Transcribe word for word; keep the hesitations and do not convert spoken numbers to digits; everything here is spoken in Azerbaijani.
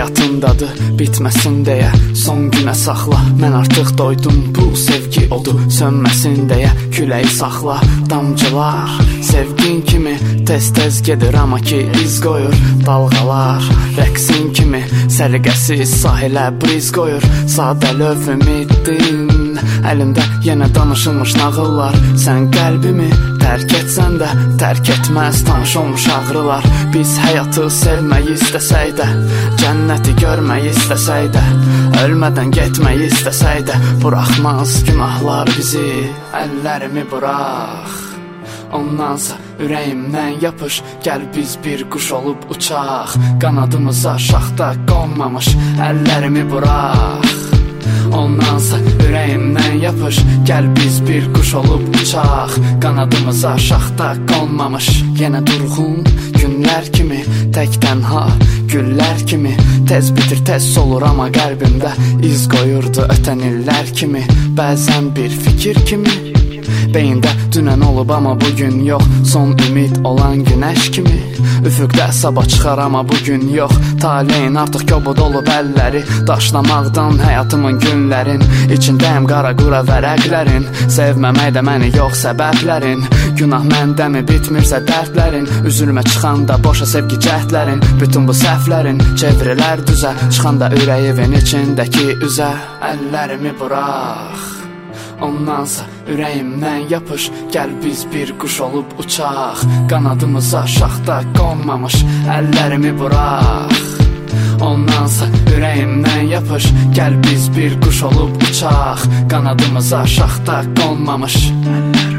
həyatındadır, bitməsin deyə son günə saxla. Mən artıq doydum, bu sevgi odu sönməsin deyə küləyi saxla. Damcılar sevgin kimi tez-tez gedir, amma ki iz qoyur dalğalar. Rəqsin kimi səliqəsiz sahilə briz qoyur. Sadə löv ümidin əlimdə yenə danışılmış nağıllar. Sən qəlbimi tərk etsən də tərk etməz tanış olmuş ağrılar. Biz həyatı sevməyi istəsək də, cənnəti görməyi istəsək də, ölmədən getməyi istəsək də, buraxmaz günahlar bizi. Əllərimi burax, ondansa ürəyimdən yapış. Gəl biz bir quş olub uçaq, qanadımıza şaxta qonmamış. Əllərimi burax, ondansa ürəyimdən yapış. Gəl biz bir quş olub uçaq, qanadımıza şaxta qonmamış. Yenə durğun günlər kimi, tək tənha güllər kimi, tez bitir tez solur amma qəlbimdə iz qoyurdu ötən illər kimi. Bəzən bir fikir kimi beyində dünən olub amma bugün yox, son ümid olan günəş kimi. Üfüqdə sabah çıxar amma bugün yox, taleyin artıq kobud olub əlləri. Daşlamaqdan həyatımın günlərin içindəyim qara qura vərəqlərin. Sevməmək də məni yox səbəblərin, günah məndəmi bitmirsə dərdlərin. Üzülmə çıxanda boşa sevgi cəhdlərin, bütün bu səhvlərin çevrilər düzə, çıxanda ürəyimin içindəki üzə. Əllərimi burax, ondansa ürəyimdən yapış. Gəl biz bir quş olub uçaq, qanadımıza şaxta qonmamış. Əllərimi burax, ondansa ürəyimdən yapış. Gəl biz bir quş olub uçaq, qanadımıza şaxta qonmamış.